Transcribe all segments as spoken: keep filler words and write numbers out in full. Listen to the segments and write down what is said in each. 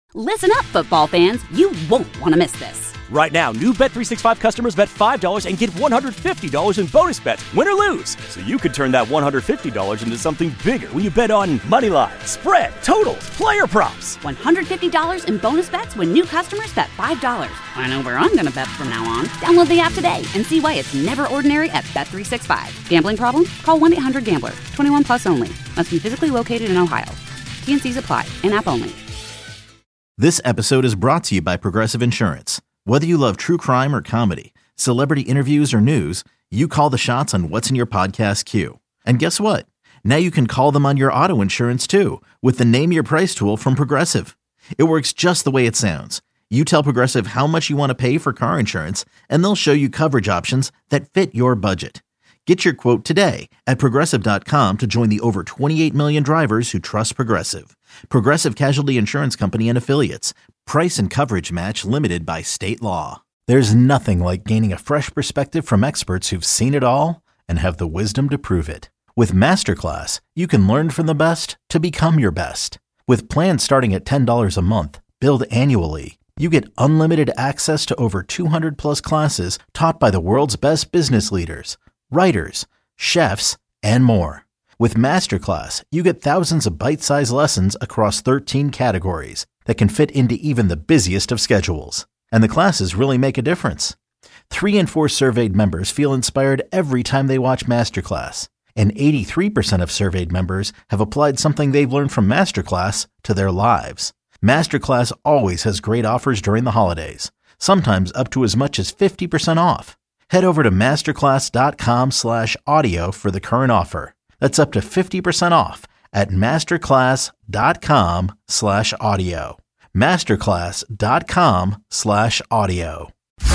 Listen up, football fans. You won't want to miss this. Right now, new Bet three sixty-five customers bet five dollars and get one hundred fifty dollars in bonus bets, win or lose. So you could turn that one hundred fifty dollars into something bigger when you bet on money line, spread, totals, player props. one hundred fifty dollars in bonus bets when new customers bet five dollars. I know where I'm going to bet from now on. Download the app today and see why it's never ordinary at Bet three sixty-five. Gambling problem? Call one eight hundred gambler. twenty-one plus only. Must be physically located in Ohio. T N Cs apply. In-app only. This episode is brought to you by Progressive Insurance. Whether you love true crime or comedy, celebrity interviews or news, you call the shots on what's in your podcast queue. And guess what? Now you can call them on your auto insurance too with the Name Your Price tool from Progressive. It works just the way it sounds. You tell Progressive how much you want to pay for car insurance, and they'll show you coverage options that fit your budget. Get your quote today at Progressive dot com to join the over twenty-eight million drivers who trust Progressive. Progressive Casualty Insurance Company and Affiliates. Price and coverage match limited by state law. There's nothing like gaining a fresh perspective from experts who've seen it all and have the wisdom to prove it. With Masterclass, you can learn from the best to become your best. With plans starting at ten dollars a month, billed annually, you get unlimited access to over two hundred plus classes taught by the world's best business leaders, writers, chefs, and more. With Masterclass, you get thousands of bite-sized lessons across thirteen categories that can fit into even the busiest of schedules. And the classes really make a difference. Three in four surveyed members feel inspired every time they watch Masterclass. And eighty-three percent of surveyed members have applied something they've learned from Masterclass to their lives. Masterclass always has great offers during the holidays, sometimes up to as much as fifty percent off. Head over to masterclass.com slash audio for the current offer. That's up to fifty percent off at masterclass.com slash audio. Masterclass.com slash audio.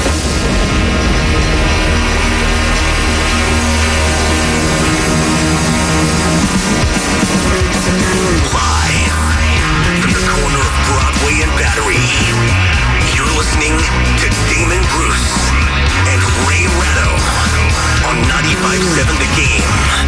Live from the corner of Broadway and Battery, you're listening to Damon Bruce and Ray Ratto on ninety-five point seven The Game.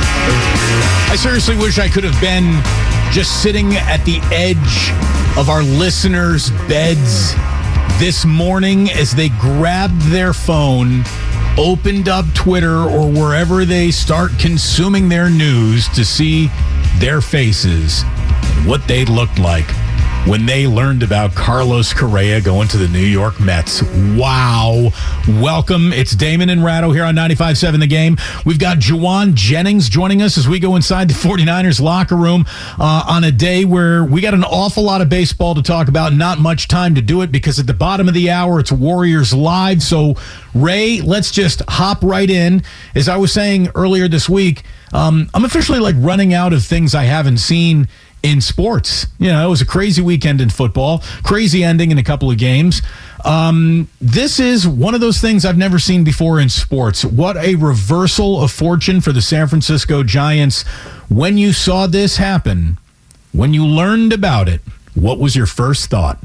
I seriously wish I could have been just sitting at the edge of our listeners' beds this morning as they grabbed their phone, opened up Twitter or wherever they start consuming their news to see their faces and what they looked like when they learned about Carlos Correa going to the New York Mets. Wow. Welcome. It's Damon and Ratto here on ninety-five point seven The Game. We've got Juwan Jennings joining us as we go inside the 49ers locker room uh, on a day where we got an awful lot of baseball to talk about, not much time to do it because at the bottom of the hour, it's Warriors Live. So, Ray, let's just hop right in. As I was saying earlier this week, um, I'm officially like running out of things I haven't seen in sports. You know, it was a crazy weekend in football, crazy ending in a couple of games. Um, this is one of those things I've never seen before in sports. What a reversal of fortune for the San Francisco Giants. When you saw this happen, when you learned about it, what was your first thought?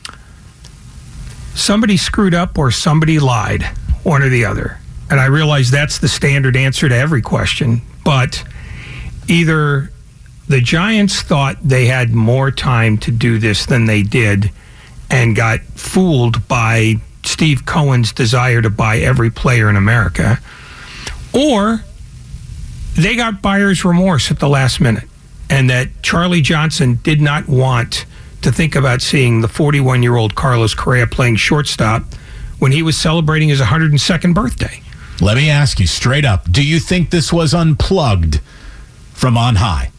Somebody screwed up or somebody lied, one or the other. And I realize that's the standard answer to every question, but either the Giants thought they had more time to do this than they did and got fooled by Steve Cohen's desire to buy every player in America, or they got buyer's remorse at the last minute and that Charlie Johnson did not want to think about seeing the forty-one-year-old Carlos Correa playing shortstop when he was celebrating his one hundred second birthday. Let me ask you straight up, do you think this was unplugged from on high?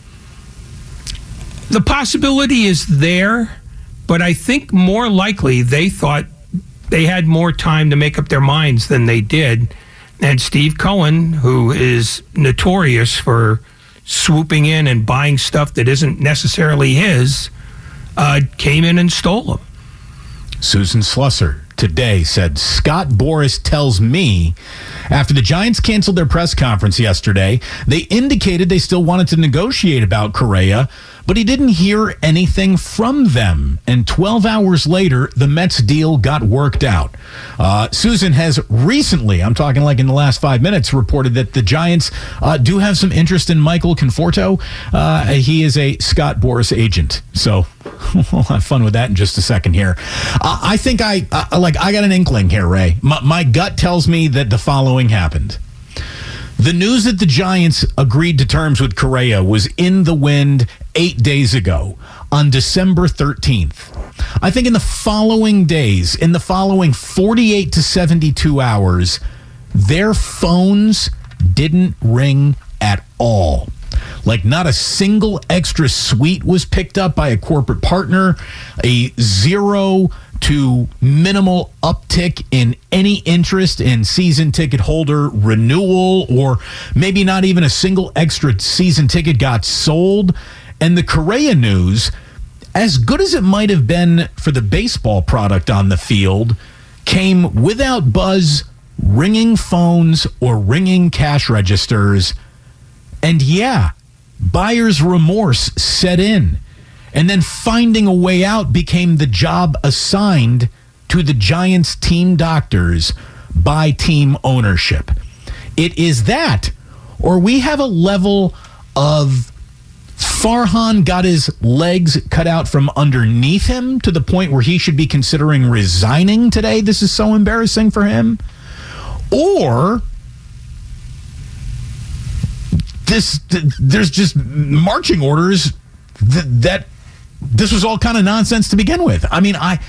The possibility is there, but I think more likely they thought they had more time to make up their minds than they did. And Steve Cohen, who is notorious for swooping in and buying stuff that isn't necessarily his, uh, came in and stole them. Susan Slusser today said, Scott Boras tells me after the Giants canceled their press conference yesterday, they indicated they still wanted to negotiate about Correa, but he didn't hear anything from them. And twelve hours later, the Mets deal got worked out. Uh, Susan has recently, I'm talking like in the last five minutes, reported that the Giants uh, do have some interest in Michael Conforto. Uh, he is a Scott Boras agent. So we'll have fun with that in just a second here. Uh, I think I, uh, like, I got an inkling here, Ray. My, my gut tells me that the following happened. The news that the Giants agreed to terms with Correa was in the wind eight days ago on December thirteenth. I think in the following days, in the following forty-eight to seventy-two hours, their phones didn't ring at all. Like not a single extra suite was picked up by a corporate partner, a zero to minimal uptick in any interest in season ticket holder renewal, or maybe not even a single extra season ticket got sold. And the Correa news, as good as it might have been for the baseball product on the field, came without buzz, ringing phones or ringing cash registers. And yeah, buyer's remorse set in. And then finding a way out became the job assigned to the Giants team doctors by team ownership. It is that, or we have a level of Farhan got his legs cut out from underneath him to the point where he should be considering resigning today. This is so embarrassing for him. Or this, there's just marching orders that, that this was all kind of nonsense to begin with. I mean, I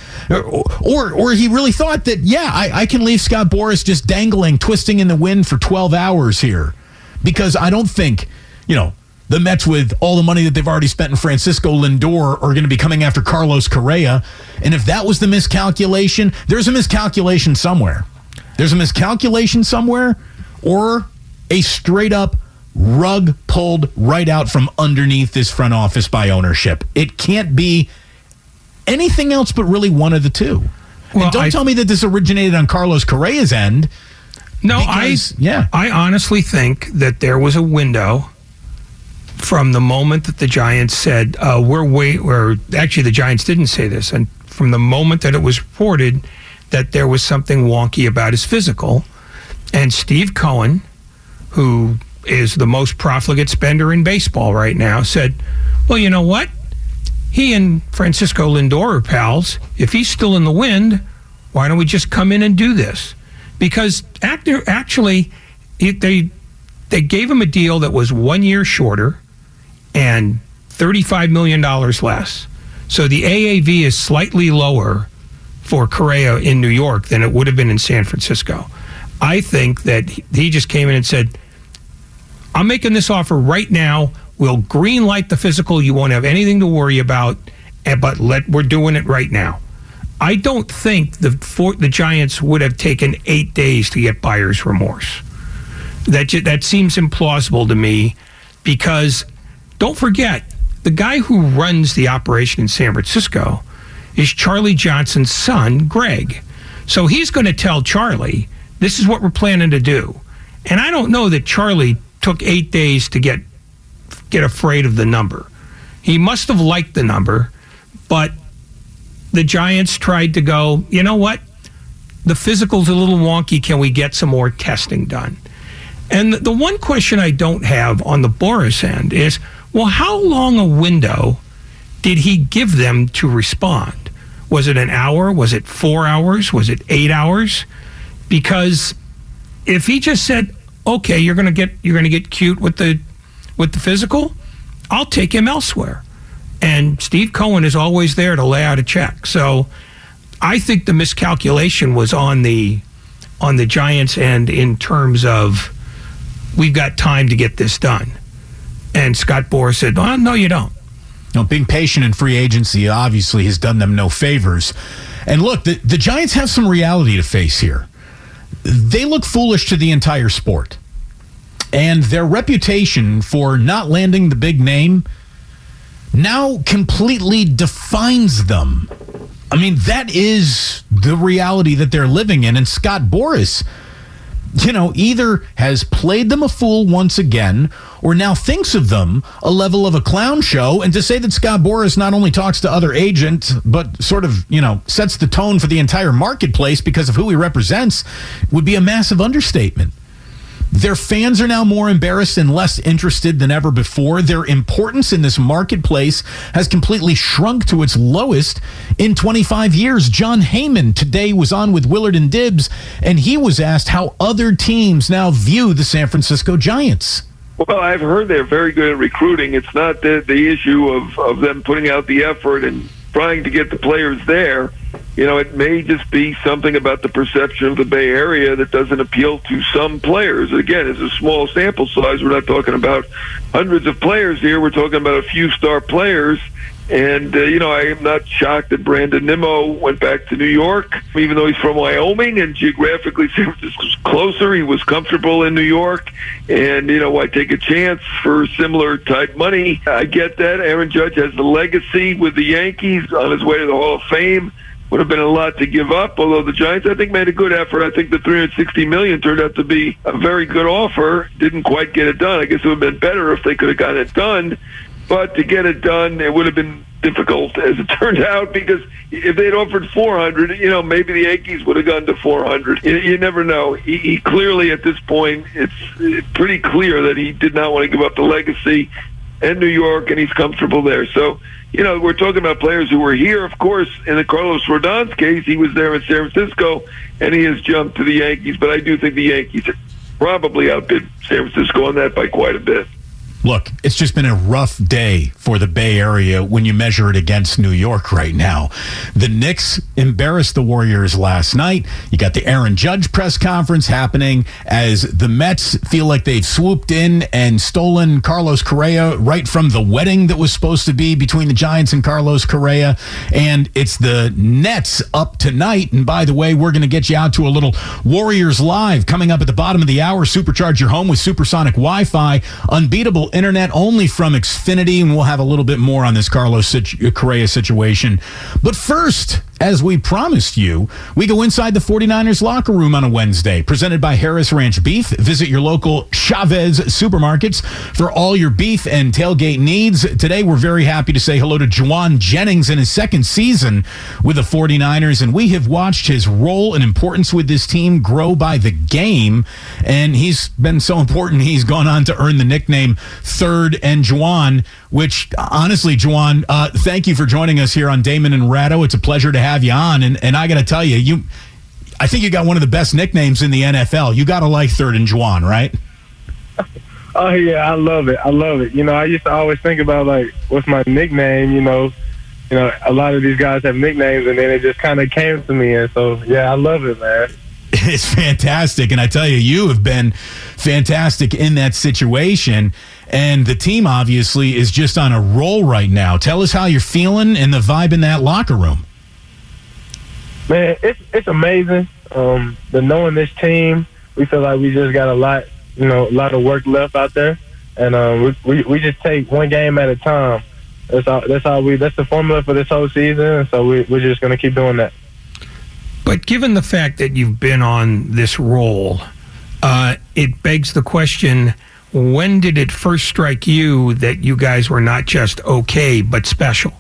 or or he really thought that, yeah, I, I can leave Scott Boras just dangling, twisting in the wind for twelve hours here, because I don't think, you know, the Mets, with all the money that they've already spent in Francisco Lindor, are going to be coming after Carlos Correa. And if that was the miscalculation, there's a miscalculation somewhere. There's a miscalculation somewhere, or a straight up rug pulled right out from underneath this front office by ownership. It can't be anything else but really one of the two. Well, and don't I, tell me that this originated on Carlos Correa's end. No, because, I yeah. I honestly think that there was a window from the moment that the Giants said, uh, we're wait, or actually the Giants didn't say this, and from the moment that it was reported that there was something wonky about his physical, and Steve Cohen, who is the most profligate spender in baseball right now, said, well, you know what? He and Francisco Lindor are pals. If he's still in the wind, why don't we just come in and do this? Because actor, actually, it, they they gave him a deal that was one year shorter and thirty-five million dollars less. So the A A V is slightly lower for Correa in New York than it would have been in San Francisco. I think that he just came in and said, I'm making this offer right now. We'll green light the physical. You won't have anything to worry about, but let we're doing it right now. I don't think the for, the Giants would have taken eight days to get buyer's remorse. That that seems implausible to me, because don't forget, the guy who runs the operation in San Francisco is Charlie Johnson's son, Greg. So he's going to tell Charlie, this is what we're planning to do. And I don't know that Charlie took eight days to get get afraid of the number. He must have liked the number, but the Giants tried to go, you know what? The physical's a little wonky. Can we get some more testing done? And the one question I don't have on the Boras end is, well, how long a window did he give them to respond? Was it an hour? Was it four hours? Was it eight hours? Because if he just said, okay, you're gonna get you're gonna get cute with the with the physical, I'll take him elsewhere. And Steve Cohen is always there to lay out a check. So I think the miscalculation was on the on the Giants' end in terms of, we've got time to get this done. And Scott Boras said, well, no, you don't. No, being patient in free agency obviously has done them no favors. And look, the, the Giants have some reality to face here. They look foolish to the entire sport. And their reputation for not landing the big name now completely defines them. I mean, that is the reality that they're living in. And Scott Boras, you know, either has played them a fool once again or now thinks of them a level of a clown show. And to say that Scott Boras not only talks to other agents, but sort of, you know, sets the tone for the entire marketplace because of who he represents would be a massive understatement. Their fans are now more embarrassed and less interested than ever before. Their importance in this marketplace has completely shrunk to its lowest in twenty-five years. John Heyman today was on with Willard and Dibbs, and he was asked how other teams now view the San Francisco Giants. Well, I've heard they're very good at recruiting. It's not the, the issue of, of them putting out the effort and trying to get the players there. You know, it may just be something about the perception of the Bay Area that doesn't appeal to some players. Again, it's a small sample size. We're not talking about hundreds of players here. We're talking about a few star players. And, uh, you know, I am not shocked that Brandon Nimmo went back to New York, even though he's from Wyoming and geographically San Francisco's closer. He was comfortable in New York. And, you know, why take a chance for similar type money? I get that. Aaron Judge has the legacy with the Yankees on his way to the Hall of Fame. Would have been a lot to give up, although the Giants, I think, made a good effort. I think the three hundred sixty million dollars turned out to be a very good offer. Didn't quite get it done. I guess it would have been better if they could have gotten it done. But to get it done, it would have been difficult, as it turned out, because if they'd offered four hundred, you know, maybe the Yankees would have gone to four hundred. You, you never know. He, he clearly, at this point, it's pretty clear that he did not want to give up the legacy in New York, and he's comfortable there. So, you know, we're talking about players who were here. Of course, in the Carlos Rodon's case, he was there in San Francisco, and he has jumped to the Yankees. But I do think the Yankees probably outbid San Francisco on that by quite a bit. Look, it's just been a rough day for the Bay Area when you measure it against New York right now. The Knicks embarrassed the Warriors last night. You got the Aaron Judge press conference happening as the Mets feel like they've swooped in and stolen Carlos Correa right from the wedding that was supposed to be between the Giants and Carlos Correa. And it's the Nets up tonight. And by the way, we're going to get you out to a little Warriors Live coming up at the bottom of the hour. Supercharge your home with supersonic Wi-Fi. Unbeatable internet only from Xfinity, and we'll have a little bit more on this Carlos Correa situation. But first, as we promised you, we go inside the forty-niners locker room on a Wednesday, presented by Harris Ranch Beef. Visit your local Chavez supermarkets for all your beef and tailgate needs. Today, we're very happy to say hello to Jauan Jennings in his second season with the forty-niners, and we have watched his role and importance with this team grow by the game, and he's been so important, he's gone on to earn the nickname Third and Jauan, which, honestly, Jauan, uh, thank you for joining us here on Damon and Ratto. It's a pleasure to have you on, and, and I got to tell you, you, I think you got one of the best nicknames in the N F L. You got to like Third and Jauan, right? Oh, yeah, I love it. I love it. You know, I used to always think about, like, what's my nickname, you know. You know, a lot of these guys have nicknames, and then it just kind of came to me, and so, yeah, I love it, man. It's fantastic, and I tell you, you have been fantastic in that situation, and the team obviously is just on a roll right now. Tell us how you're feeling and the vibe in that locker room. Man, it's it's amazing. Um, but knowing this team, we feel like we just got a lot, you know, a lot of work left out there, and um, we, we we just take one game at a time. That's all. That's all we. That's the formula for this whole season, and so we, we're just going to keep doing that. But given the fact that you've been on this roll, uh, it begs the question, when did it first strike you that you guys were not just okay, but special?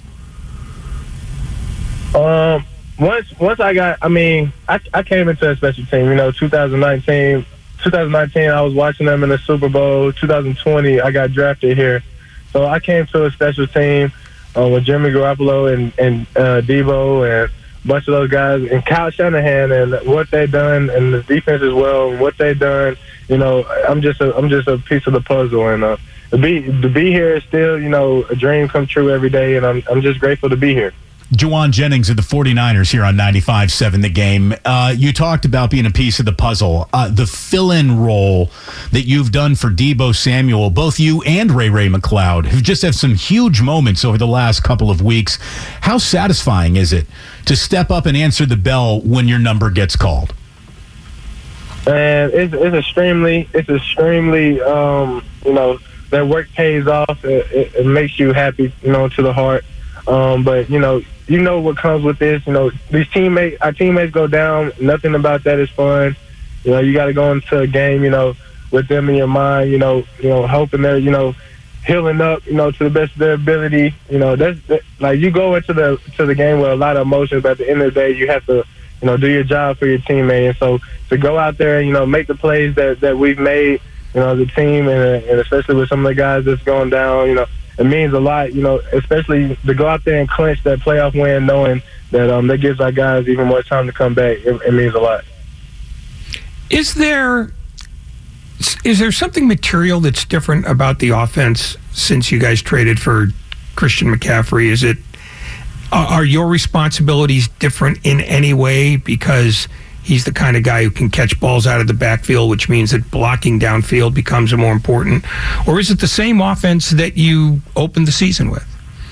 Um, once once I got, I mean, I, I came into a special team, you know, twenty nineteen, twenty nineteen, I was watching them in the Super Bowl. twenty twenty, I got drafted here. So I came to a special team uh, with Jimmy Garoppolo and, and uh, Debo and bunch of those guys, and Kyle Shanahan, and what they done, and the defense as well, and what they done. You know, I'm just a I'm just a piece of the puzzle, and uh, to be to be here is still, you know, a dream come true every day, and I'm I'm just grateful to be here. Jauan Jennings of the forty-niners here on ninety-five seven The Game. Uh, you talked about being a piece of the puzzle. Uh, the fill-in role that you've done for Deebo Samuel, both you and Ray Ray McCloud have just had some huge moments over the last couple of weeks. How satisfying is it to step up and answer the bell when your number gets called? And it's, it's extremely, it's extremely, um, you know, that work pays off. It, it, it makes you happy, you know, to the heart. Um, but, you know, you know what comes with this. You know, these teammates, our teammates go down. Nothing about that is fun. You know, you got to go into a game, you know, with them in your mind, you know, you know, hoping they're, you know, healing up, you know, to the best of their ability. You know, that's that, like you go into the to the game with a lot of emotions, but at the end of the day, you have to, you know, do your job for your teammate. And so to go out there and, you know, make the plays that, that we've made, you know, the team, and, and especially with some of the guys that's going down, you know, it means a lot, you know, especially to go out there and clinch that playoff win, knowing that um, that gives our guys even more time to come back. It, it means a lot. Is there is there something material that's different about the offense since you guys traded for Christian McCaffrey? Is it are your responsibilities different in any way because he's the kind of guy who can catch balls out of the backfield, which means that blocking downfield becomes more important? Or is it the same offense that you opened the season with?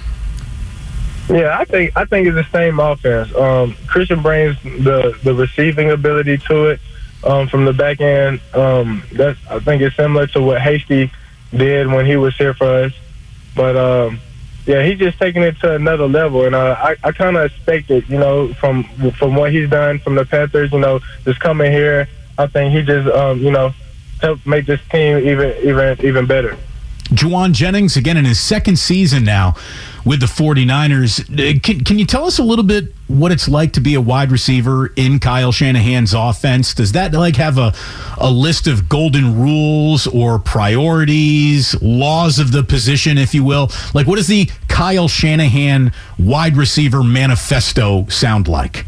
Yeah, I think I think it's the same offense. Um, Christian brings the, the receiving ability to it um, from the back end. Um, that's I think it's similar to what Hasty did when he was here for us. But um, yeah, he's just taking it to another level, and uh, I, I kind of expect it, you know, from from what he's done from the Panthers. You know, just coming here, I think he just um, you know helped make this team even even even better. Jauan Jennings, again, in his second season now with the 49ers. Can, can you tell us a little bit what it's like to be a wide receiver in Kyle Shanahan's offense? Does that like have a, a list of golden rules or priorities, laws of the position, if you will? Like, what does the Kyle Shanahan wide receiver manifesto sound like?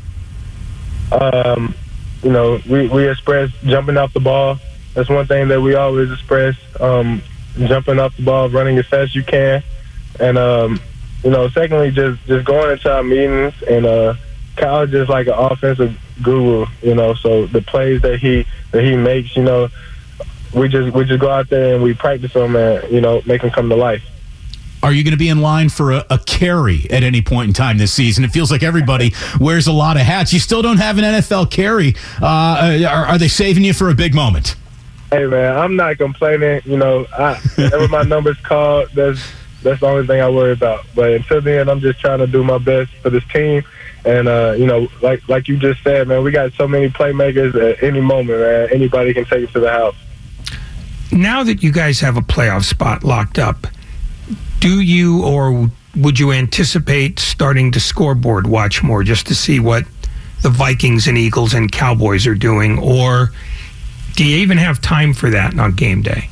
Um, you know, we, we express jumping off the ball. That's one thing that we always express. Um, jumping off the ball, running as fast as you can. And, um, you know, secondly, just, just going into our meetings. And uh, Kyle just like an offensive guru, you know, so the plays that he that he makes, you know, we just we just go out there and we practice them and, you know, make them come to life. Are you going to be in line for a, a carry at any point in time this season? It feels like everybody wears a lot of hats. You still don't have an N F L carry. Uh, are, are they saving you for a big moment? Hey, man, I'm not complaining. You know, I, whenever my number's called, that's that's the only thing I worry about. But until then, I'm just trying to do my best for this team. And, uh, you know, like like you just said, man, we got so many playmakers at any moment, man. Anybody can take it to the house. Now that you guys have a playoff spot locked up, do you or would you anticipate starting to scoreboard watch more just to see what the Vikings and Eagles and Cowboys are doing? Or do you even have time for that on game day?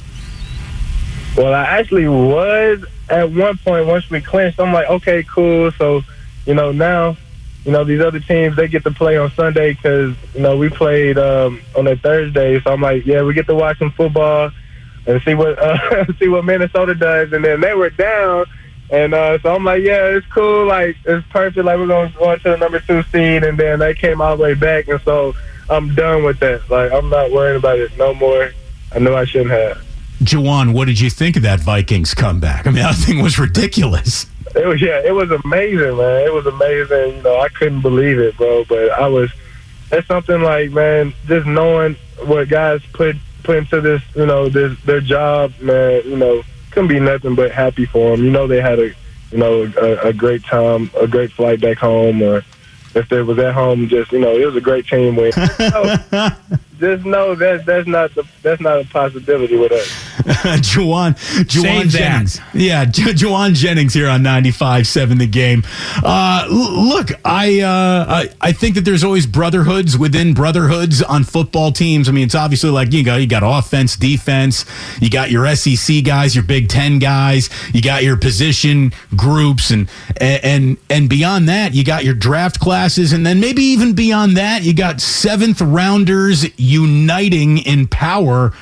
Well, I actually was at one point once we clinched. I'm like, okay, cool. So, you know, now, you know, these other teams, they get to play on Sunday because, you know, we played um, on a Thursday. So I'm like, yeah, we get to watch some football and see what uh, see what Minnesota does. And then they were down. And uh, so I'm like, yeah, it's cool. Like, it's perfect. Like, we're going to go into the number two seed. And then they came all the way back. And so I'm done with that. Like, I'm not worrying about it no more. I know I shouldn't have. Jauan, what did you think of that Vikings comeback? I mean, that thing was ridiculous. It was, yeah, it was amazing, man. It was amazing. You know, I couldn't believe it, bro. But I was, that's something like, man, just knowing what guys put put into this, you know, this their job, man, you know, couldn't be nothing but happy for them. You know, they had a, you know, a, a great time, a great flight back home, or if they was at home, just, you know, it was a great team win. So, just know that that's not the, that's not a possibility with us. Jauan, Jauan Jennings. That. Yeah, J- Jauan Jennings here on ninety-five seven The Game. Uh, l- look, I, uh, I I think that there's always brotherhoods within brotherhoods on football teams. I mean, it's obviously like you got you got offense, defense, you got your S E C guys, your Big Ten guys, you got your position groups, and and and beyond that, you got your draft classes, and then maybe even beyond that, you got seventh rounders uniting in power.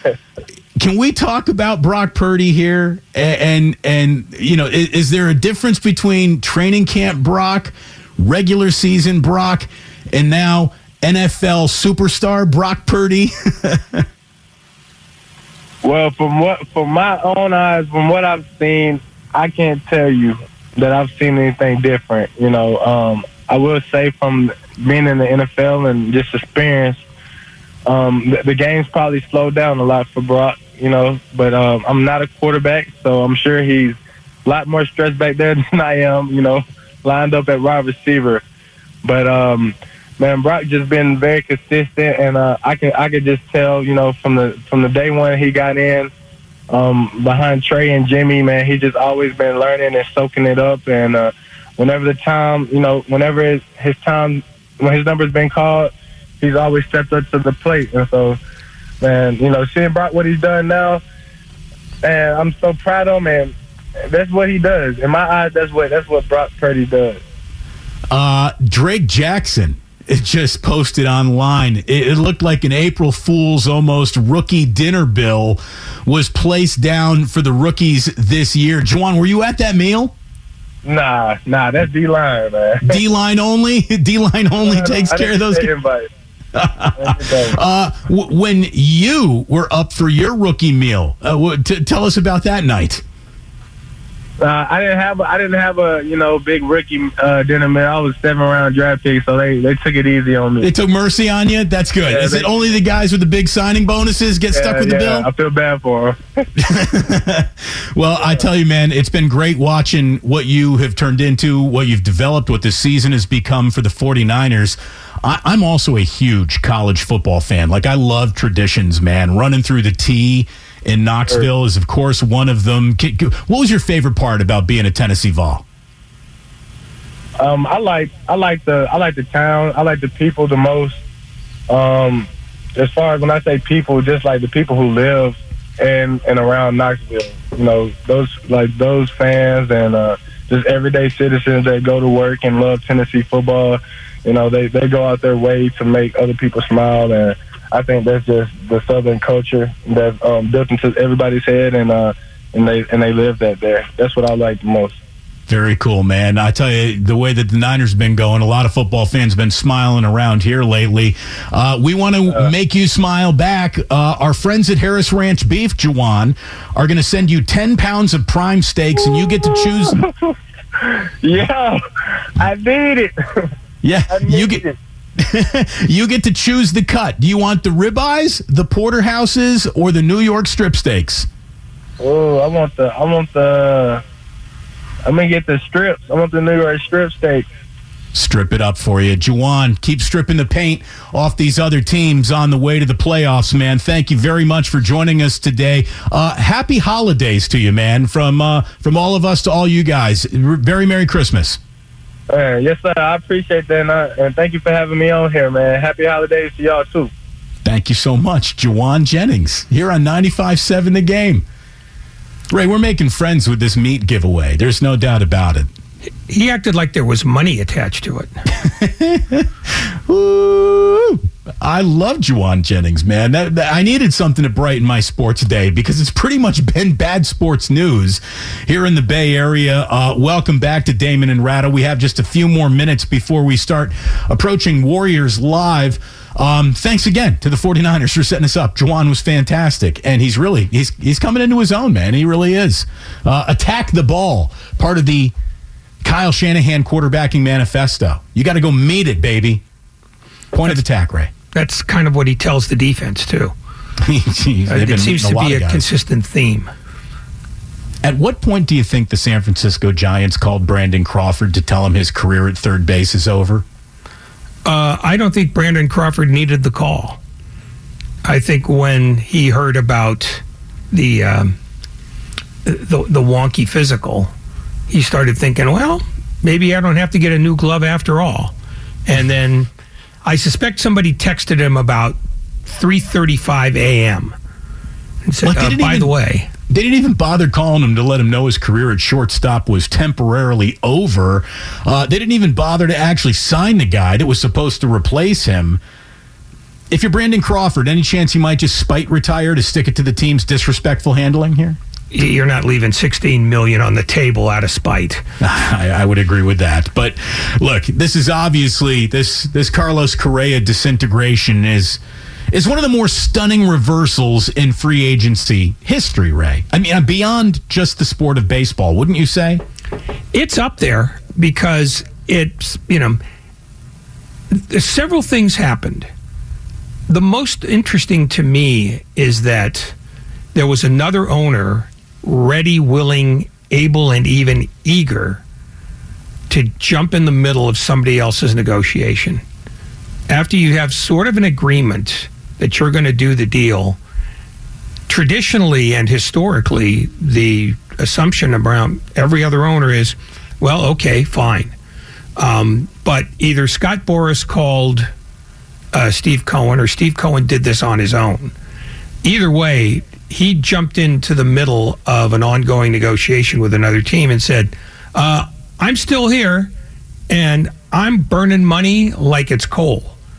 Can we talk about Brock Purdy here? And, and, and you know, is, is there a difference between training camp Brock, regular season Brock, and now N F L superstar Brock Purdy? Well, from what from my own eyes, from what I've seen, I can't tell you that I've seen anything different. You know, um, I will say from being in the N F L and just experience, um, the, the game's probably slowed down a lot for Brock. You know, but um, I'm not a quarterback, so I'm sure he's a lot more stressed back there than I am, you know, lined up at wide receiver. But um, man, Brock just been very consistent, and uh, I can I could just tell, you know, from the from the day one he got in um, behind Trey and Jimmy, man, he just always been learning and soaking it up. And uh, whenever the time, you know, whenever his, his time, when his number's been called, he's always stepped up to the plate. And so, man, you know, seeing Brock what he's done now, and I'm so proud of him, and that's what he does. In my eyes, that's what that's what Brock Purdy does. Uh, Drake Jackson, it just posted online. It, it looked like an April Fool's almost rookie dinner bill was placed down for the rookies this year. Juwan, were you at that meal? Nah, nah, that's D-line, man. D-line only? D-line only no, takes no, care of those guys? Invite. uh, w- when you were up for your rookie meal, uh, w- t- tell us about that night. Uh, I didn't have a, I didn't have a you know big rookie uh, dinner meal. I was seven round draft pick, so they, they took it easy on me. They took mercy on you. That's good. Yeah, Is they, it only the guys with the big signing bonuses get yeah, stuck with yeah, the bill? I feel bad for them. Well, I tell you, man, it's been great watching what you have turned into, what you've developed, what this season has become for the 49ers. I, I'm also a huge college football fan. Like, I love traditions, man. Running through the T in Knoxville is, of course, one of them. What was your favorite part about being a Tennessee Vol? Um, I like I like the I like the town. I like the people the most. Um, as far as when I say people, just like the people who live in and around Knoxville. You know, those like those fans and uh, just everyday citizens that go to work and love Tennessee football. You know, they, they go out their way to make other people smile, and I think that's just the Southern culture that's um, built into everybody's head, and uh, and they and they live that there. That's what I like the most. Very cool, man. I tell you, the way that the Niners been going, a lot of football fans been smiling around here lately. Uh, we want to uh, make you smile back. Uh, our friends at Harris Ranch Beef, Juwan, are going to send you ten pounds of prime steaks, and you get to choose. Yeah, I need it. Yeah, you get it. You get to choose the cut. Do you want the ribeyes, the porterhouses, or the New York strip steaks? Oh, I want the. I want the. I'm gonna get the strips. I want the New York strip steak. Strip it up for you. Juwan, keep stripping the paint off these other teams on the way to the playoffs, man. Thank you very much for joining us today. Uh, happy holidays to you, man, from uh, from all of us to all you guys. Very Merry Christmas. Uh, yes, sir. I appreciate that, and, I, and thank you for having me on here, man. Happy holidays to y'all, too. Thank you so much. Juwan Jennings here on ninety-five seven The Game. Ray, we're making friends with this meat giveaway. There's no doubt about it. He acted like there was money attached to it. Ooh, I love Juwan Jennings, man. That, that, I needed something to brighten my sports day because it's pretty much been bad sports news here in the Bay Area. Uh, welcome back to Damon and Ratto. We have just a few more minutes before we start approaching Warriors Live. Um, thanks again to the 49ers for setting us up. Juwan was fantastic, and he's really he's he's coming into his own, man. He really is. Uh, attack the ball, part of the Kyle Shanahan quarterbacking manifesto. You got to go meet it, baby. Point of attack, Ray. That's kind of what he tells the defense, too. It seems to be a consistent theme. At what point do you think the San Francisco Giants called Brandon Crawford to tell him his career at third base is over? Uh, I don't think Brandon Crawford needed the call. I think when he heard about the um, the, the wonky physical, he started thinking, well, maybe I don't have to get a new glove after all. And then I suspect somebody texted him about three thirty-five a.m. and said, like uh, by even, the way. They didn't even bother calling him to let him know his career at shortstop was temporarily over. Uh, they didn't even bother to actually sign the guy that was supposed to replace him. If you're Brandon Crawford, any chance you might just spite retire to stick it to the team's disrespectful handling here? You're not leaving sixteen million dollars on the table out of spite. I, I would agree with that. But look, this is obviously, this this Carlos Correa disintegration is is one of the more stunning reversals in free agency history, Ray. I mean, beyond just the sport of baseball, wouldn't you say? It's up there because it's, you know, several things happened. The most interesting to me is that there was another owner ready, willing, able, and even eager to jump in the middle of somebody else's negotiation. after you have sort of an agreement that you're going to do the deal, traditionally and historically, the assumption around every other owner is, well, okay, fine. Um, but either Scott Boras called uh, Steve Cohen or Steve Cohen did this on his own. Either way, he jumped into the middle of an ongoing negotiation with another team and said, uh, I'm still here and I'm burning money like it's coal.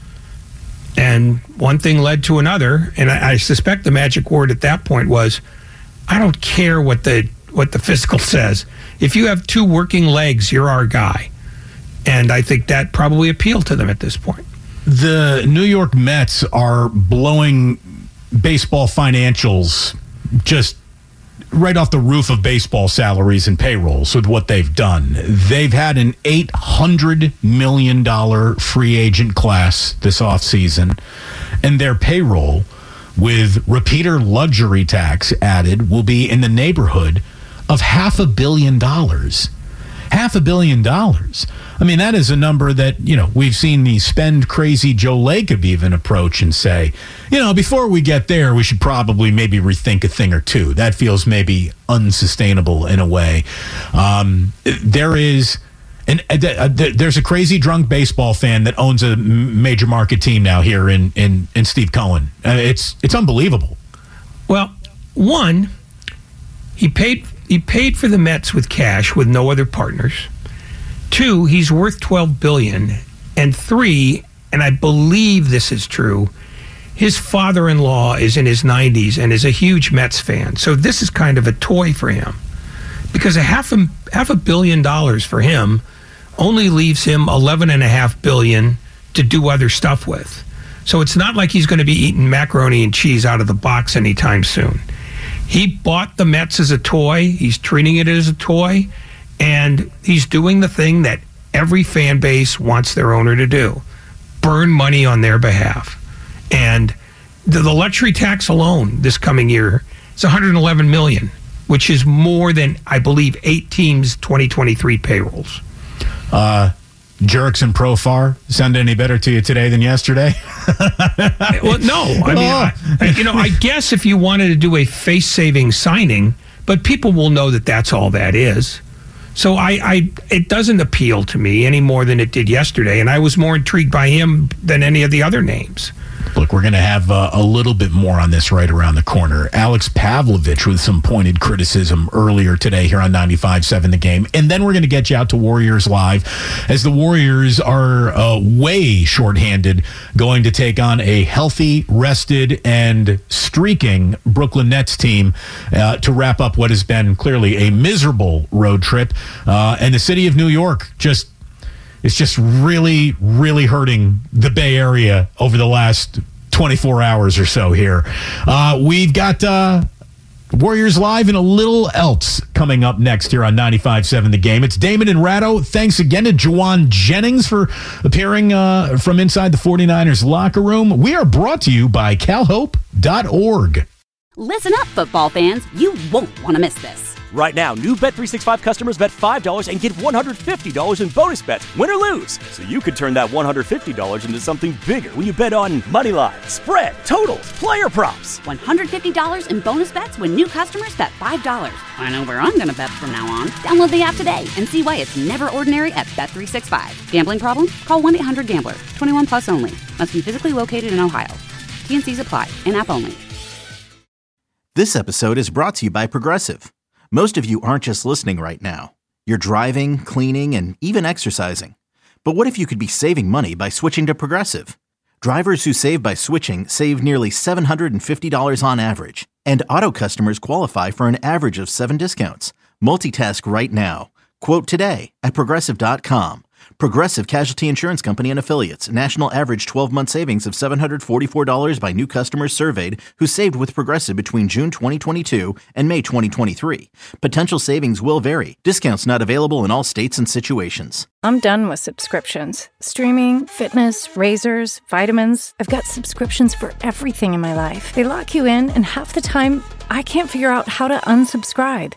And one thing led to another, and I, I suspect the magic word at that point was, I don't care what the what the fiscal says. If you have two working legs, you're our guy. And I think that probably appealed to them at this point. The New York Mets are blowing baseball financials just right off the roof of baseball salaries and payrolls with what they've done. They've had an eight hundred million dollars free agent class this offseason, and their payroll, with repeater luxury tax added, will be in the neighborhood of half a billion dollars. Half a billion dollars. I mean, that is a number that, you know, we've seen the spend crazy Joe Lacob even approach and say, you know, before we get there, we should probably maybe rethink a thing or two. That feels maybe unsustainable in a way. Um, there is, and uh, there's a crazy drunk baseball fan that owns a major market team now here in in, in Steve Cohen. Uh, it's it's unbelievable. Well, one, he paid he paid for the Mets with cash with no other partners. Two, he's worth twelve billion dollars. And three, and I believe this is true, his father-in-law is in his nineties and is a huge Mets fan. So this is kind of a toy for him. Because a half a, half a billion dollars for him only leaves him eleven and a half billion dollars to do other stuff with. So it's not like he's going to be eating macaroni and cheese out of the box anytime soon. He bought the Mets as a toy. He's treating it as a toy. And he's doing the thing that every fan base wants their owner to do, burn money on their behalf. And the, the luxury tax alone this coming year is one hundred eleven million dollars, which is more than, I believe, eight teams' twenty twenty-three payrolls. Uh, Jerks and Profar sound any better to you today than yesterday? Well, no. I mean, I, I, you know, I guess if you wanted to do a face-saving signing, but people will know that that's all that is. So I, I, it doesn't appeal to me any more than it did yesterday, and I was more intrigued by him than any of the other names. Look, we're going to have uh, a little bit more on this right around the corner. Alex Pavlovich with some pointed criticism earlier today here on ninety-five point seven The Game. And then we're going to get you out to Warriors Live as the Warriors are uh, way shorthanded, going to take on a healthy, rested, and streaking Brooklyn Nets team uh, to wrap up what has been clearly a miserable road trip. Uh, and the city of New York just... It's just really, really hurting the Bay Area over the last twenty-four hours or so here. Uh, we've got uh, Warriors Live and a little else coming up next here on ninety-five point seven The Game. It's Damon and Ratto. Thanks again to Juwan Jennings for appearing uh, from inside the 49ers locker room. We are brought to you by cal hope dot org. Listen up, football fans. You won't want to miss this. Right now, new Bet three sixty-five customers bet five dollars and get one hundred fifty dollars in bonus bets, win or lose. So you could turn that one hundred fifty dollars into something bigger when you bet on money line, spread, totals, player props. one hundred fifty dollars in bonus bets when new customers bet five dollars. I know where I'm going to bet from now on. Download the app today and see why it's never ordinary at Bet three sixty-five. Gambling problem? Call one eight hundred gambler. twenty-one plus only. Must be physically located in Ohio. T and C's apply. In-app only. This episode is brought to you by Progressive. Most of you aren't just listening right now. You're driving, cleaning, and even exercising. But what if you could be saving money by switching to Progressive? Drivers who save by switching save nearly seven hundred fifty dollars on average. And auto customers qualify for an average of seven discounts. Multitask right now. Quote today at Progressive dot com. Progressive Casualty Insurance Company and Affiliates. National average twelve-month savings of seven hundred forty-four dollars by new customers surveyed who saved with Progressive between June twenty twenty-two and May twenty twenty-three. Potential savings will vary. Discounts not available in all states and situations. I'm done with subscriptions. Streaming, fitness, razors, vitamins. I've got subscriptions for everything in my life. They lock you in, and half the time, I can't figure out how to unsubscribe.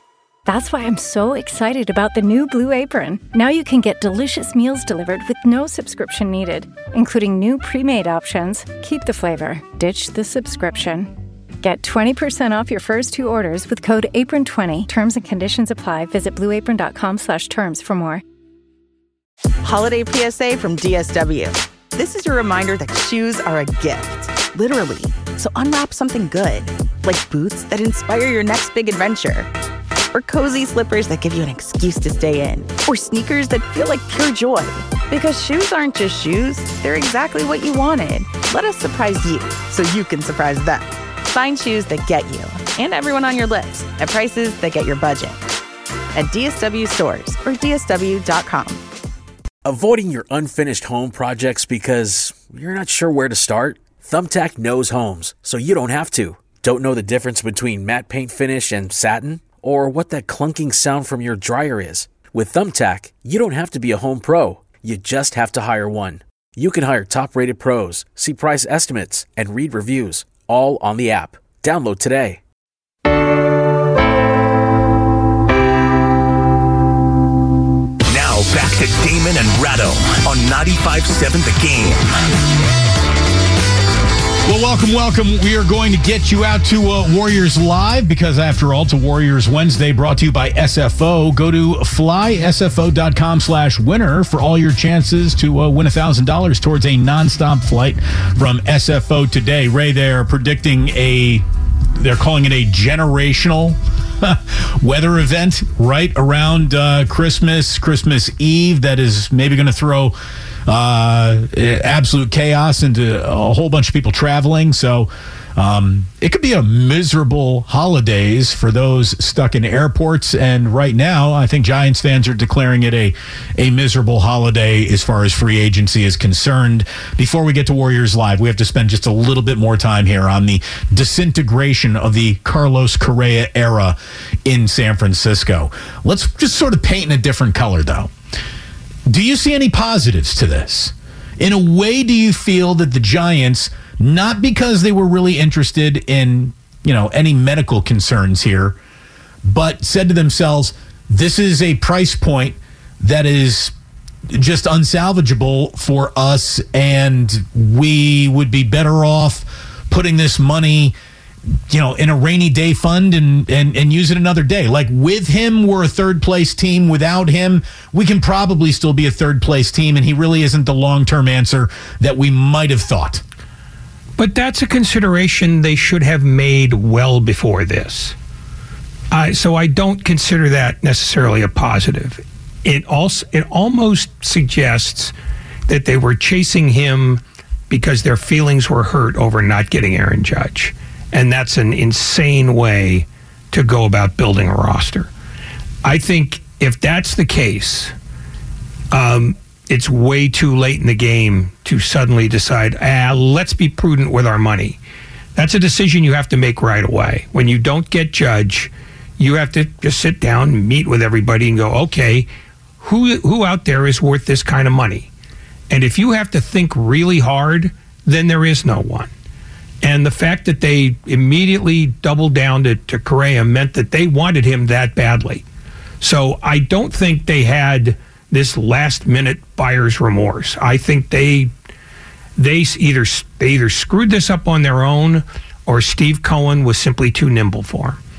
That's why I'm so excited about the new Blue Apron. Now you can get delicious meals delivered with no subscription needed, including new pre-made options. Keep the flavor, ditch the subscription. Get twenty percent off your first two orders with code apron twenty. Terms and conditions apply. Visit blueapron.com slash terms for more. Holiday P S A from D S W. This is your reminder that shoes are a gift, literally. So unwrap something good, like boots that inspire your next big adventure, or cozy slippers that give you an excuse to stay in, or sneakers that feel like pure joy. Because shoes aren't just shoes, they're exactly what you wanted. Let us surprise you so you can surprise them. Find shoes that get you and everyone on your list at prices that get your budget at D S W stores or D S W dot com. Avoiding your unfinished home projects because you're not sure where to start? Thumbtack knows homes, so you don't have to. Don't know the difference between matte paint finish and satin? Or what that clunking sound from your dryer is? With Thumbtack, you don't have to be a home pro. You just have to hire one. You can hire top-rated pros, see price estimates, and read reviews, all on the app. Download today. Now back to Damon and Ratto on ninety-five point seven The Game. Well, welcome, welcome. We are going to get you out to uh, Warriors Live because, after all, it's a Warriors Wednesday brought to you by S F O. Go to flysfo.com slash winner for all your chances to uh, win one thousand dollars towards a nonstop flight from S F O today. Ray, they're predicting a, they're calling it a generational weather event right around uh, Christmas, Christmas Eve that is maybe going to throw Uh, absolute chaos into a whole bunch of people traveling. So um, it could be a miserable holidays for those stuck in airports. And right now, I think Giants fans are declaring it a, a miserable holiday as far as free agency is concerned. Before we get to Warriors Live, we have to spend just a little bit more time here on the disintegration of the Carlos Correa era in San Francisco. Let's just sort of paint in a different color, though. Do you see any positives to this? In a way, do you feel that the Giants, not because they were really interested in, you know, any medical concerns here, but said to themselves, this is a price point that is just unsalvageable for us, and we would be better off putting this money, you know, in a rainy day fund and, and, and use it another day. Like, with him, we're a third place team. Without him, we can probably still be a third place team. And he really isn't the long-term answer that we might have thought. But that's a consideration they should have made well before this. Uh, so I don't consider that necessarily a positive. It also, it almost suggests that they were chasing him because their feelings were hurt over not getting Aaron Judge. And that's an insane way to go about building a roster. I think if that's the case, um, it's way too late in the game to suddenly decide, ah, let's be prudent with our money. That's a decision you have to make right away. When you don't get Judge, you have to just sit down, meet with everybody, and go, okay, who who out there is worth this kind of money? And if you have to think really hard, then there is no one. And the fact that they immediately doubled down to, to Correa meant that they wanted him that badly. So I don't think they had this last-minute buyer's remorse. I think they they either they either screwed this up on their own, or Steve Cohen was simply too nimble for him.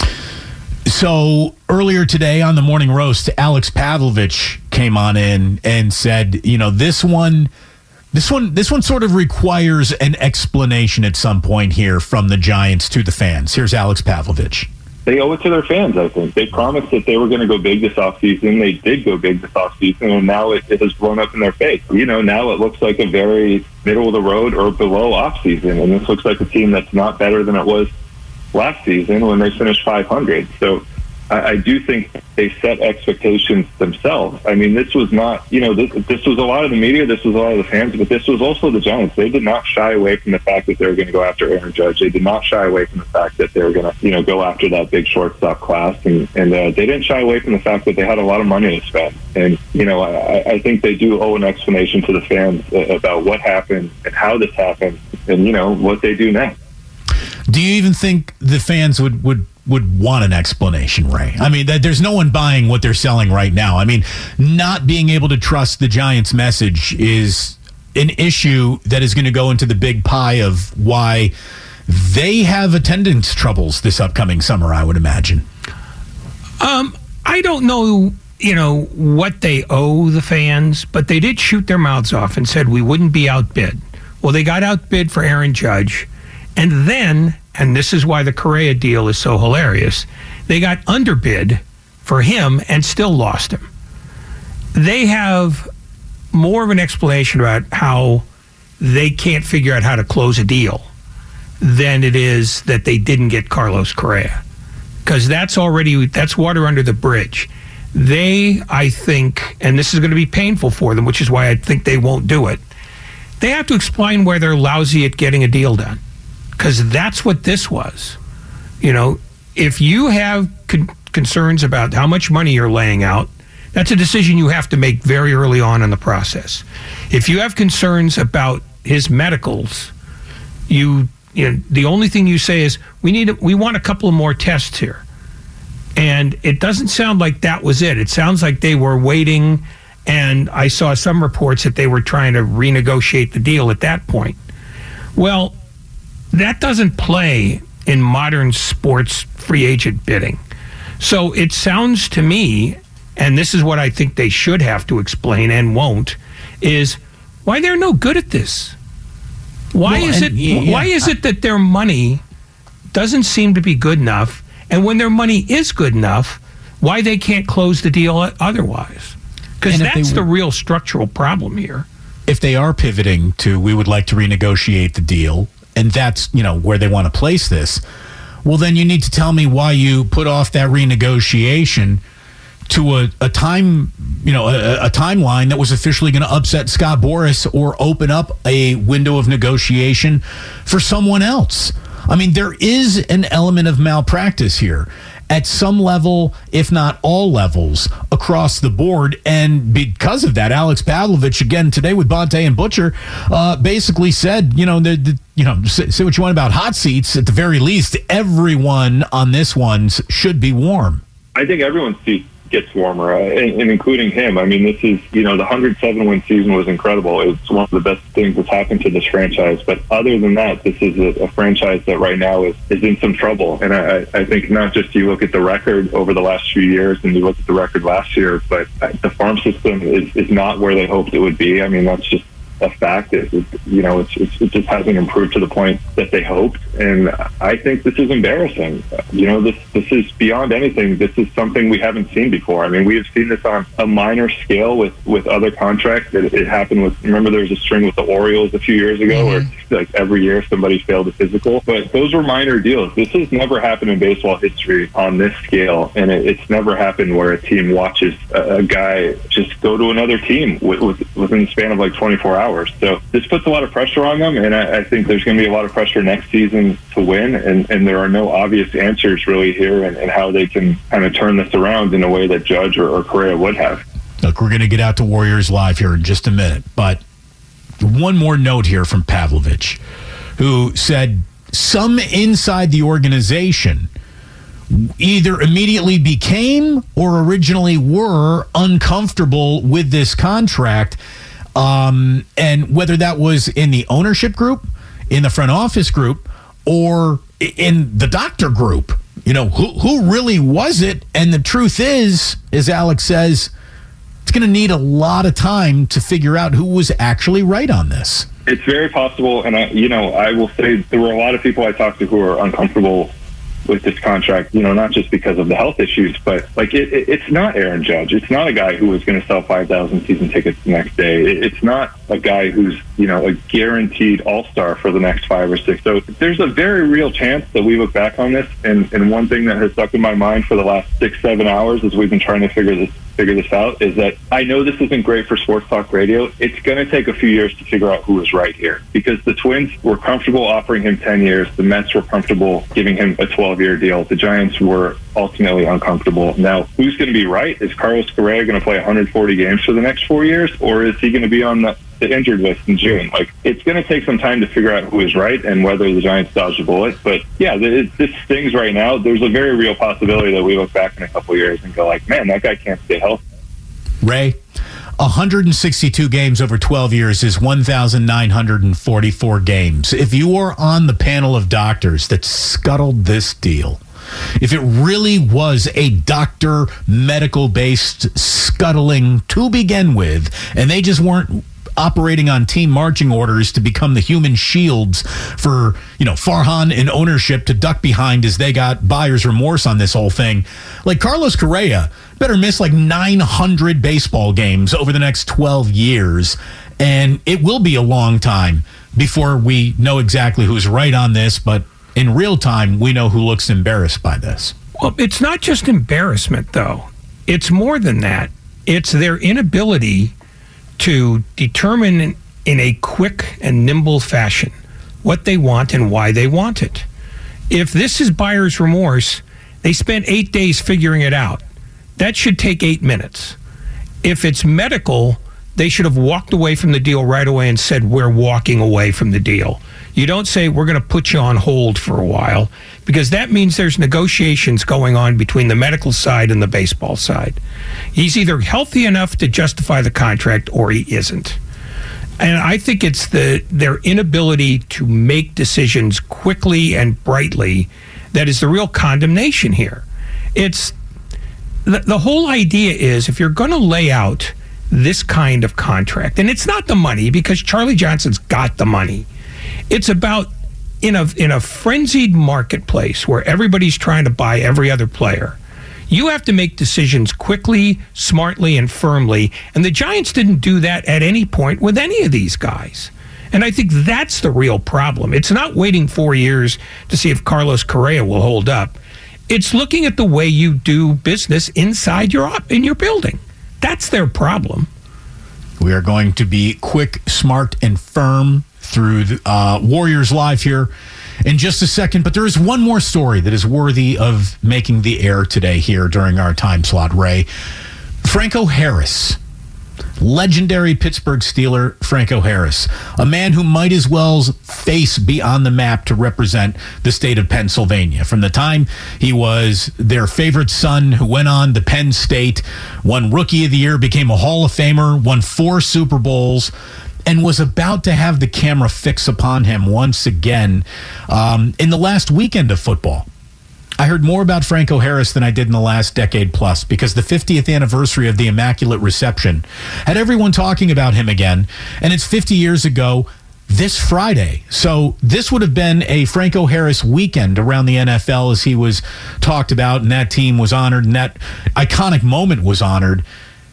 So earlier today on the Morning Roast, Alex Pavlovich came on in and said, you know, this one... This one this one sort of requires an explanation at some point here from the Giants to the fans. Here's Alex Pavlovich. They owe it to their fans, I think. They promised that they were going to go big this offseason. They did go big this offseason, and now it, it has blown up in their face. You know, now it looks like a very middle-of-the-road or below offseason, and this looks like a team that's not better than it was last season when they finished five hundred. So I, I do think they set expectations themselves. I mean, this was not, you know, this, this was a lot of the media, this was a lot of the fans, but this was also the Giants. They did not shy away from the fact that they were going to go after Aaron Judge. They did not shy away from the fact that they were going to, you know, go after that big shortstop class. And, and uh, they didn't shy away from the fact that they had a lot of money to spend. And, you know, I, I think they do owe an explanation to the fans about what happened and how this happened and, you know, what they do next. Do you even think the fans would, would would want an explanation, Ray. I mean, that there's no one buying what they're selling right now. I mean, not being able to trust the Giants' message is an issue that is going to go into the big pie of why they have attendance troubles this upcoming summer, I would imagine. Um, I don't know, you know, what they owe the fans, but they did shoot their mouths off and said we wouldn't be outbid. Well, they got outbid for Aaron Judge, and then, and this is why the Correa deal is so hilarious, they got underbid for him and still lost him. They have more of an explanation about how they can't figure out how to close a deal than it is that they didn't get Carlos Correa. Because that's already, that's water under the bridge. They, I think, and this is going to be painful for them, which is why I think they won't do it, they have to explain why they're lousy at getting a deal done. Because that's what this was. You know, if you have con- concerns about how much money you're laying out, that's a decision you have to make very early on in the process. If you have concerns about his medicals, you, you know, the only thing you say is, we need, we want a couple of more tests here. And it doesn't sound like that was it. It sounds like they were waiting, and I saw some reports that they were trying to renegotiate the deal at that point. Well, that doesn't play in modern sports free agent bidding. So it sounds to me, and this is what I think they should have to explain and won't, is why they're no good at this. Why well, is and, it yeah, why is it that their money doesn't seem to be good enough, and when their money is good enough, why they can't close the deal otherwise? Because that's they, the real structural problem here. If they are pivoting to, we would like to renegotiate the deal, and that's, you know, where they want to place this, well, then you need to tell me why you put off that renegotiation to a, a time, you know, a, a timeline that was officially going to upset Scott Boras or open up a window of negotiation for someone else. I mean, there is an element of malpractice here at some level, if not all levels, across the board. And because of that, Alex Pavlovich, again, today with Bonte and Butcher, uh, basically said, you know, the, the, you know, say, say what you want about hot seats. At the very least, everyone on this one should be warm. I think everyone's seat gets warmer, uh, and, and including him. I mean, this is, you know, the one hundred seven win season was incredible. It's one of the best things that's happened to this franchise. But other than that, this is a, a franchise that right now is, is in some trouble. And I, I think not just you look at the record over the last few years and you look at the record last year, but the farm system is, is not where they hoped it would be. I mean, that's just a fact. It, it, you know, it's, it's, it just hasn't improved to the point that they hoped. And I think this is embarrassing. You know, this this is beyond anything. This is something we haven't seen before. I mean, we have seen this on a minor scale with, with other contracts. It, it happened with, remember there was a string with the Orioles a few years ago mm-hmm. where like every year somebody failed a physical. But those were minor deals. This has never happened in baseball history on this scale. And it, it's never happened where a team watches a, a guy just go to another team with, with, within the span of like twenty-four hours. So this puts a lot of pressure on them, and I, I think there's going to be a lot of pressure next season to win, and, and there are no obvious answers really here and, and how they can kind of turn this around in a way that Judge or, or Correa would have. Look, we're going to get out to Warriors Live here in just a minute, but one more note here from Pavlovich, who said some inside the organization either immediately became or originally were uncomfortable with this contract. Um, and whether that was in the ownership group, in the front office group, or in the doctor group, you know, who who really was it? And the truth is, as Alex says, it's going to need a lot of time to figure out who was actually right on this. It's very possible, and I, you know, I will say there were a lot of people I talked to who are uncomfortable with this contract, you know, not just because of the health issues, but like it, it, it's not Aaron Judge. It's not a guy who is going to sell five thousand season tickets the next day. It, it's not a guy who's, you know, a guaranteed all-star for the next five or six. So there's a very real chance that we look back on this. And, and one thing that has stuck in my mind for the last six, seven hours as we've been trying to figure this figure this out is that I know this isn't great for sports talk radio. It's going to take a few years to figure out who was right here, because the Twins were comfortable offering him ten years. The Mets were comfortable giving him a twelve-year deal. The Giants were ultimately uncomfortable. Now, who's going to be right? Is Carlos Correa going to play one hundred forty games for the next four years, or is he going to be on the the injured list in June. Like, it's going to take some time to figure out who is right and whether the Giants dodged a bullet. But yeah, it, this stings right now. There's a very real possibility that we look back in a couple of years and go like, man, that guy can't stay healthy. Ray, one hundred sixty-two games over twelve years is one thousand nine hundred forty-four games. If you are on the panel of doctors that scuttled this deal, if it really was a doctor medical-based scuttling to begin with, and they just weren't operating on team marching orders to become the human shields for, you know, Farhan and ownership to duck behind as they got buyer's remorse on this whole thing, like Carlos Correa better miss like nine hundred baseball games over the next twelve years, and it will be a long time before we know exactly who's right on this, but in real time, we know who looks embarrassed by this. Well, it's not just embarrassment, though. It's more than that. It's their inability to determine in, in a quick and nimble fashion what they want and why they want it. If this is buyer's remorse, they spent eight days figuring it out. That should take eight minutes. If it's medical, they should have walked away from the deal right away and said, we're walking away from the deal. You don't say, we're going to put you on hold for a while, because that means there's negotiations going on between the medical side and the baseball side. He's either healthy enough to justify the contract or he isn't. And I think it's the their inability to make decisions quickly and brightly that is the real condemnation here. It's the, the whole idea is, if you're going to lay out this kind of contract, and it's not the money, because Charlie Johnson's got the money. It's about in a in a frenzied marketplace where everybody's trying to buy every other player. You have to make decisions quickly, smartly, and firmly. And the Giants didn't do that at any point with any of these guys. And I think that's the real problem. It's not waiting four years to see if Carlos Correa will hold up. It's looking at the way you do business inside your op- in your building. That's their problem. We are going to be quick, smart, and firm through the, uh, Warriors Live here in just a second. But there is one more story that is worthy of making the air today here during our time slot, Ray. Franco Harris, legendary Pittsburgh Steeler Franco Harris, a man who might as well's face be on the map to represent the state of Pennsylvania. From the time he was their favorite son who went on to Penn State, won Rookie of the Year, became a Hall of Famer, won four Super Bowls, and was about to have the camera fix upon him once again um, in the last weekend of football. I heard more about Franco Harris than I did in the last decade plus, because the fiftieth anniversary of the Immaculate Reception had everyone talking about him again, and it's fifty years ago this Friday. So this would have been a Franco Harris weekend around the N F L as he was talked about, and that team was honored, and that iconic moment was honored.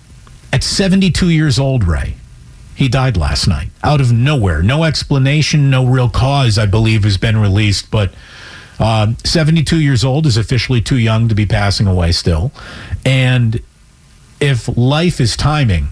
At seventy-two years old, Ray, he died last night out of nowhere. No explanation, no real cause, I believe, has been released, but Uh, seventy-two years old is officially too young to be passing away still. And if life is timing,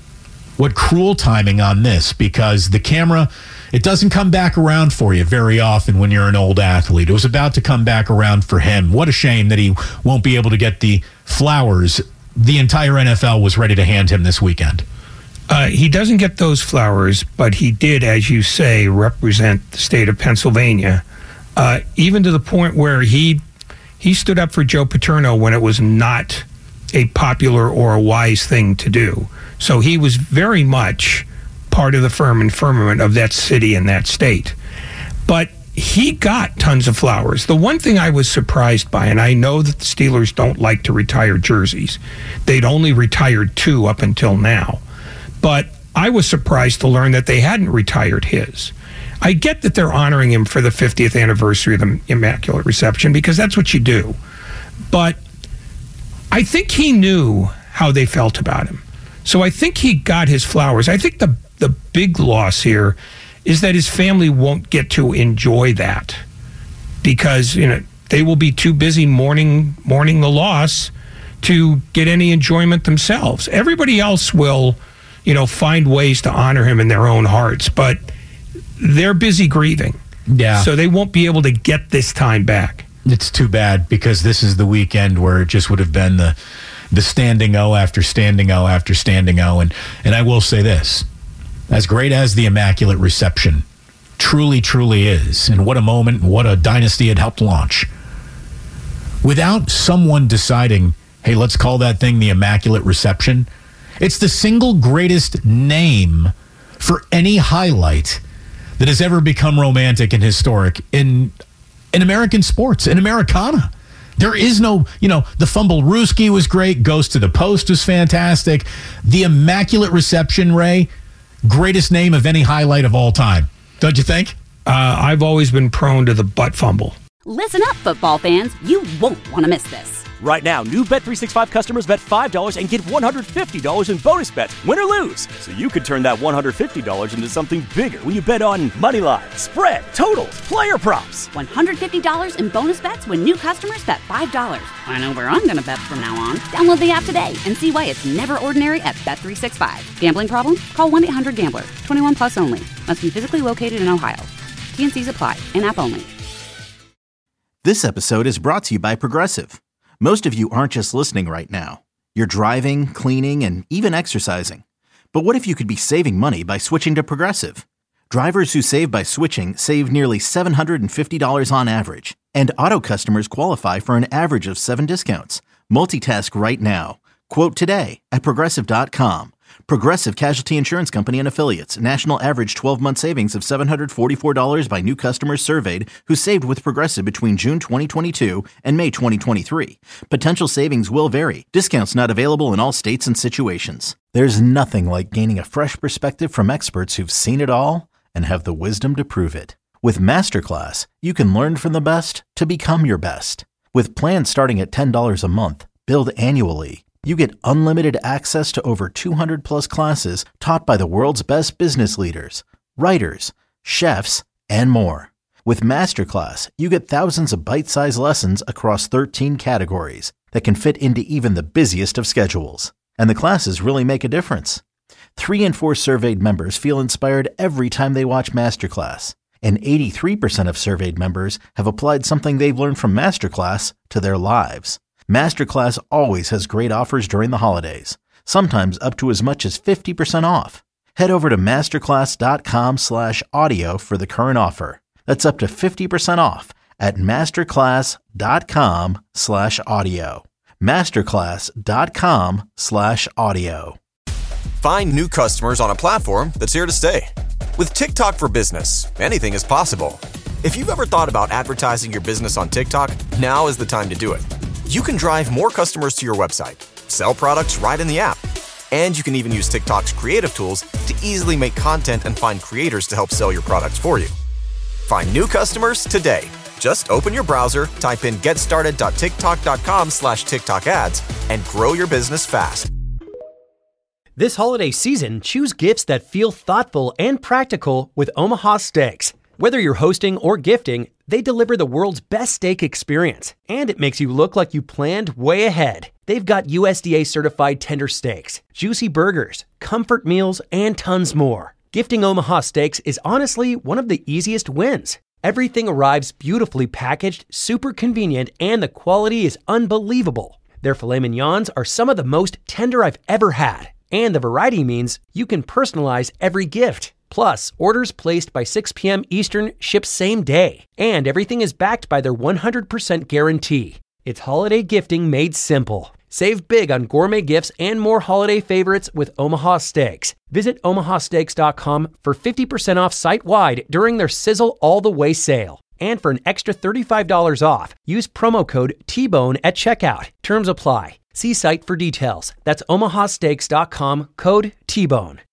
what cruel timing on this, because the camera, it doesn't come back around for you very often when you're an old athlete. It was about to come back around for him. What a shame that he won't be able to get the flowers the entire N F L was ready to hand him this weekend. Uh, he doesn't get those flowers, but he did, as you say, represent the state of Pennsylvania. Uh, even to the point where he he stood up for Joe Paterno when it was not a popular or a wise thing to do. So he was very much part of the firm and firmament of that city and that state. But he got tons of flowers. The one thing I was surprised by, and I know that the Steelers don't like to retire jerseys. They'd only retired two up until now. But I was surprised to learn that they hadn't retired his. I get that they're honoring him for the fiftieth anniversary of the Immaculate Reception, because that's what you do. But I think he knew how they felt about him. So I think he got his flowers. I think the the big loss here is that his family won't get to enjoy that, because, you know, they will be too busy mourning mourning the loss to get any enjoyment themselves. Everybody else will, you know, find ways to honor him in their own hearts, but they're busy grieving. Yeah. So they won't be able to get this time back. It's too bad, because this is the weekend where it just would have been the the standing O after standing O after standing O. And, and I will say this. as great as the Immaculate Reception truly, truly is, and what a moment, what a dynasty it helped launch, without someone deciding, hey, let's call that thing the Immaculate Reception, it's the single greatest name for any highlight that has ever become romantic and historic in in American sports, in Americana. There is no, you know, the Fumblerooski was great, Goes to the Post was fantastic. The Immaculate Reception, Ray, greatest name of any highlight of all time. Don't you think? Uh, I've always been prone to the butt fumble. Listen up, football fans. You won't want to miss this. Right now, new Bet three sixty-five customers bet five dollars and get one hundred fifty dollars in bonus bets, win or lose. So you could turn that one hundred fifty dollars into something bigger when you bet on money line, spread, totals, player props. one hundred fifty dollars in bonus bets when new customers bet five dollars. I know where I'm going to bet from now on. Download the app today and see why it's never ordinary at Bet three sixty-five. Gambling problem? Call one eight hundred gambler. twenty-one plus only. Must be physically located in Ohio. T N Cs apply. In-app only. This episode is brought to you by Progressive. Most of you aren't just listening right now. You're driving, cleaning, and even exercising. But what if you could be saving money by switching to Progressive? Drivers who save by switching save nearly seven hundred fifty dollars on average. And auto customers qualify for an average of seven discounts. Multitask right now. Quote today at Progressive dot com. Progressive Casualty Insurance Company and Affiliates. National average twelve-month savings of seven hundred forty-four dollars by new customers surveyed who saved with Progressive between June twenty twenty-two and May twenty twenty-three. Potential savings will vary. Discounts not available in all states and situations. There's nothing like gaining a fresh perspective from experts who've seen it all and have the wisdom to prove it. With Masterclass, you can learn from the best to become your best. With plans starting at ten dollars a month, billed annually, you get unlimited access to over two hundred plus classes taught by the world's best business leaders, writers, chefs, and more. With Masterclass, you get thousands of bite-sized lessons across thirteen categories that can fit into even the busiest of schedules. And the classes really make a difference. Three in four surveyed members feel inspired every time they watch Masterclass. And eighty-three percent of surveyed members have applied something they've learned from Masterclass to their lives. Masterclass always has great offers during the holidays, sometimes up to as much as fifty percent off. Head over to masterclass.com slash audio for the current offer. That's up to fifty percent off at masterclass.com slash audio. Masterclass.com slash audio. Find new customers on a platform that's here to stay. With TikTok for Business, anything is possible. If you've ever thought about advertising your business on TikTok, now is the time to do it. You can drive more customers to your website, sell products right in the app, and you can even use TikTok's creative tools to easily make content and find creators to help sell your products for you. Find new customers today. Just open your browser, type in getstarted.tiktok.com slash TikTok ads, and grow your business fast. This holiday season, choose gifts that feel thoughtful and practical with Omaha Steaks. Whether you're hosting or gifting, they deliver the world's best steak experience, and it makes you look like you planned way ahead. They've got U S D A-certified tender steaks, juicy burgers, comfort meals, and tons more. Gifting Omaha Steaks is honestly one of the easiest wins. Everything arrives beautifully packaged, super convenient, and the quality is unbelievable. Their filet mignons are some of the most tender I've ever had, and the variety means you can personalize every gift. Plus, orders placed by six p.m. Eastern ship same day, and everything is backed by their one hundred percent guarantee. It's holiday gifting made simple. Save big on gourmet gifts and more holiday favorites with Omaha Steaks. Visit omaha steaks dot com for fifty percent off site-wide during their Sizzle All the Way sale. And for an extra thirty-five dollars off, use promo code T bone at checkout. Terms apply. See site for details. That's omaha steaks dot com, code T bone.